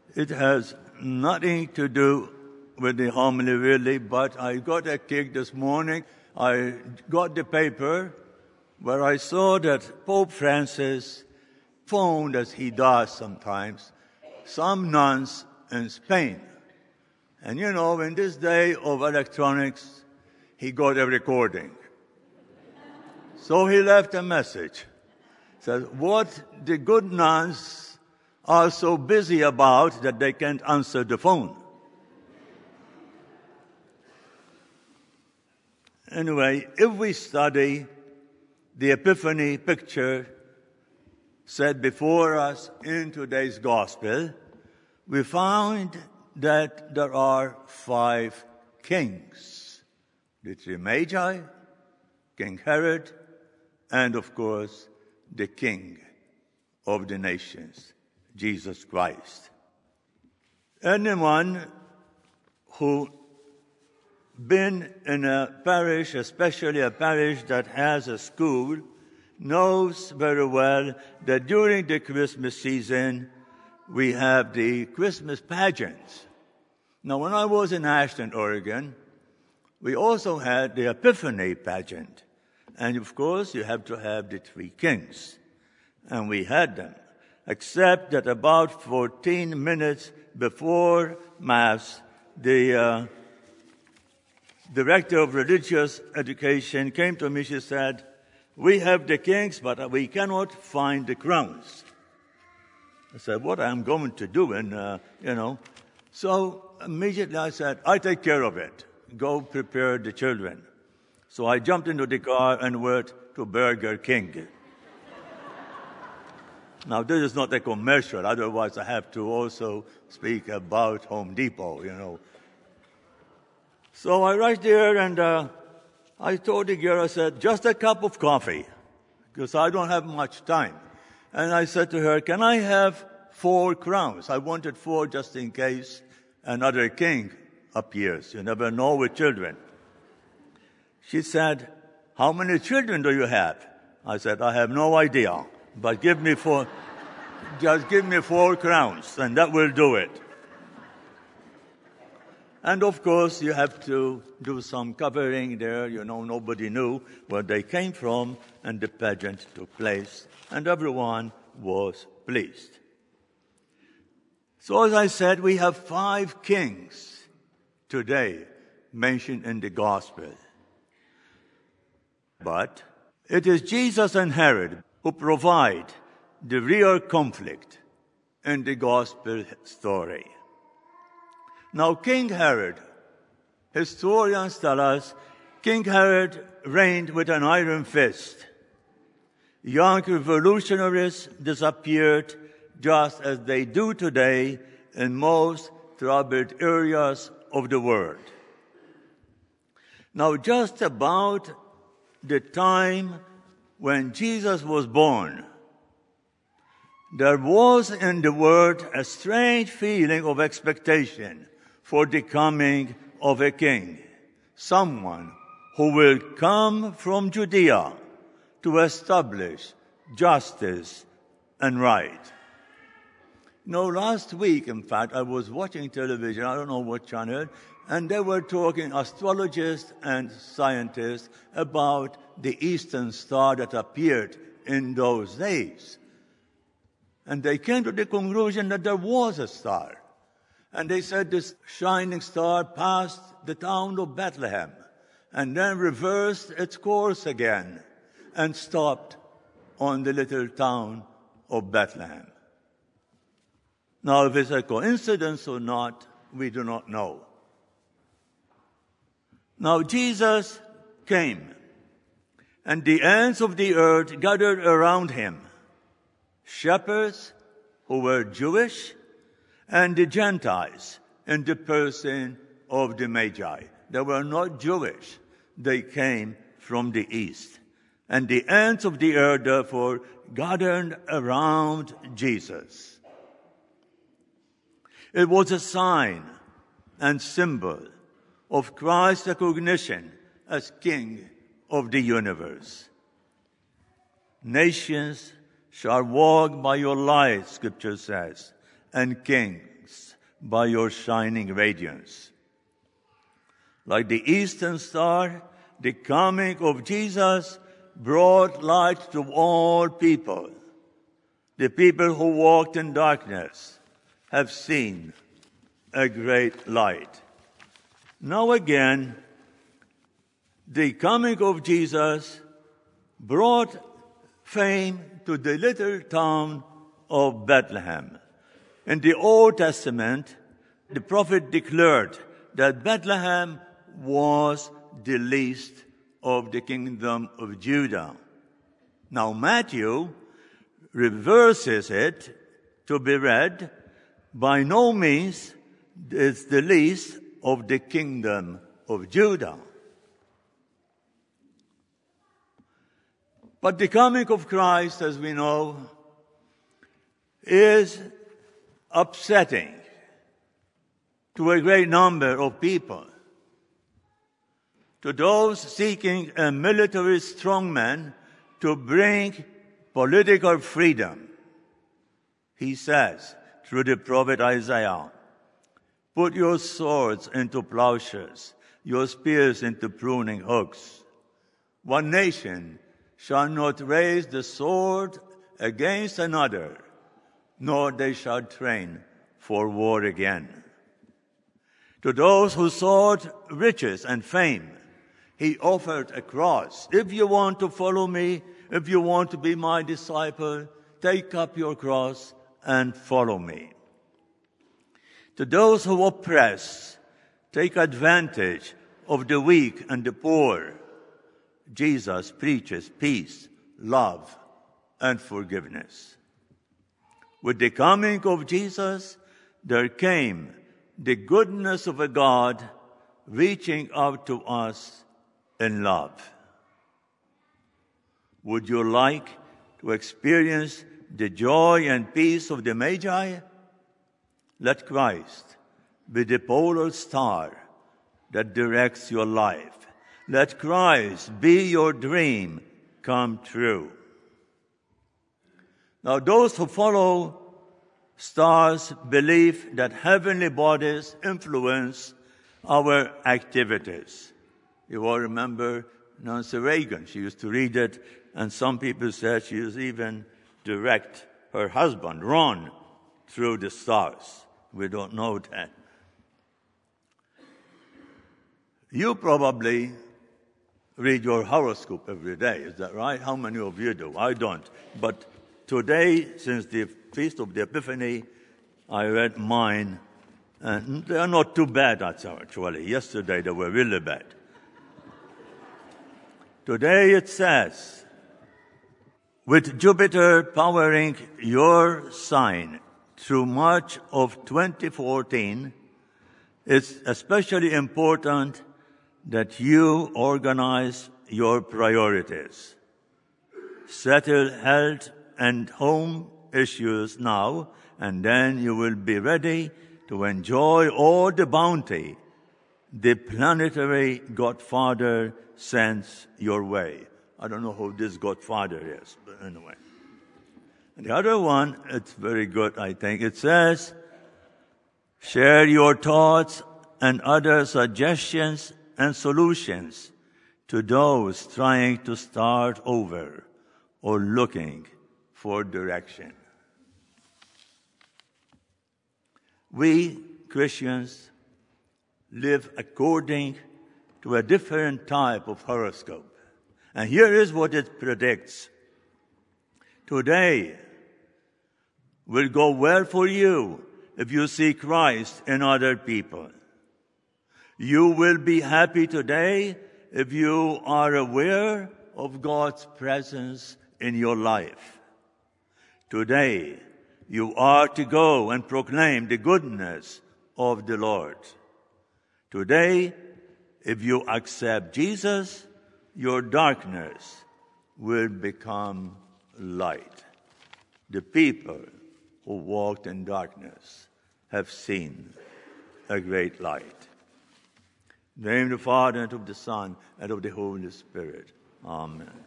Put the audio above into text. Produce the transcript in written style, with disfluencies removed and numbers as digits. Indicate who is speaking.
Speaker 1: It has nothing to do with the homily really, but I got a kick this morning. I got the paper where I saw that Pope Francis phoned, as he does sometimes, some nuns in Spain. And you know, in this day of electronics, he got a recording. So he left a message. Says, what the good nuns are so busy about that they can't answer the phone. Anyway, if we study the Epiphany picture set before us in today's gospel, we find that there are 5 kings. The 3 Magi, King Herod, and of course, the King of the nations, Jesus Christ. Anyone who been in a parish, especially a parish that has a school, knows very well that during the Christmas season, we have the Christmas pageants. Now, when I was in Ashland, Oregon, we also had the Epiphany pageant. And of course, you have to have the 3 kings. And we had them. Except that about 14 minutes before Mass, the director of religious education came to me. She said, we have the kings, but we cannot find the crowns. I said, what I'm going to do? And, So immediately I said, I take care of it. Go prepare the children. So I jumped into the car and went to Burger King. Now, this is not a commercial. Otherwise, I have to also speak about Home Depot, So I rushed there and I told the girl, I said, just a cup of coffee, because I don't have much time. And I said to her, can I have 4 crowns? I wanted 4 just in case another king appears. You never know with children. She said, how many children do you have? I said, I have no idea, but give me 4, just give me 4 crowns, and that will do it. And of course, you have to do some covering there. Nobody knew where they came from, and the pageant took place, and everyone was pleased. So as I said, we have 5 kings today mentioned in the gospel. But it is Jesus and Herod who provide the real conflict in the gospel story. Now, King Herod, historians tell us, King Herod reigned with an iron fist. Young revolutionaries disappeared just as they do today in most troubled areas of the world. Now, just about the time when Jesus was born, there was in the world a strange feeling of expectation for the coming of a king, someone who will come from Judea to establish justice and right. Last week, in fact, I was watching television, I don't know what channel, and they were talking, astrologists and scientists, about the Eastern Star that appeared in those days. And they came to the conclusion that there was a star. And they said this shining star passed the town of Bethlehem and then reversed its course again and stopped on the little town of Bethlehem. Now, if it's a coincidence or not, we do not know. Now, Jesus came, and the ends of the earth gathered around him. Shepherds who were Jewish and the Gentiles in the person of the Magi. They were not Jewish. They came from the east. And the ends of the earth, therefore, gathered around Jesus. It was a sign and symbol of Christ's recognition as King of the universe. Nations shall walk by your light, Scripture says, and kings kings by your shining radiance. Like the eastern star, the coming of Jesus brought light to all people. The people who walked in darkness have seen a great light. Now again, the coming of Jesus brought fame to the little town of Bethlehem. In the Old Testament, the prophet declared that Bethlehem was the least of the kingdom of Judah. Now Matthew reverses it to be read, by no means is the least of the kingdom of Judah. But the coming of Christ, as we know, is upsetting to a great number of people. To those seeking a military strongman to bring political freedom, he says through the prophet Isaiah, "Put your swords into plowshares, your spears into pruning hooks. One nation shall not raise the sword against another, nor they shall train for war again." To those who sought riches and fame, he offered a cross. If you want to follow me, if you want to be my disciple, take up your cross and follow me. To those who oppress, take advantage of the weak and the poor, Jesus preaches peace, love, and forgiveness. With the coming of Jesus, there came the goodness of a God reaching out to us in love. Would you like to experience the joy and peace of the Magi? Let Christ be the polar star that directs your life. Let Christ be your dream come true. Now, those who follow stars believe that heavenly bodies influence our activities. You all remember Nancy Reagan. She used to read it, and some people said she used even direct her husband, Ron, through the stars. We don't know that. You probably read your horoscope every day. Is that right? How many of you do? I don't. But today, since the Feast of the Epiphany, I read mine, and they are not too bad, actually. Yesterday, they were really bad. Today, it says, with Jupiter powering your sign through much of 2014, it's especially important that you organize your priorities. Settle health and home issues now, and then you will be ready to enjoy all the bounty the planetary Godfather sends your way. I don't know who this Godfather is, but anyway. And the other one, it's very good, I think. It says, share your thoughts and other suggestions and solutions to those trying to start over or looking for direction. We Christians live according to a different type of horoscope. And here is what it predicts. Today will go well for you if you see Christ in other people. You will be happy today if you are aware of God's presence in your life. Today, you are to go and proclaim the goodness of the Lord. Today, if you accept Jesus, your darkness will become light. The people who walked in darkness have seen a great light. In the name of the Father, and of the Son, and of the Holy Spirit. Amen.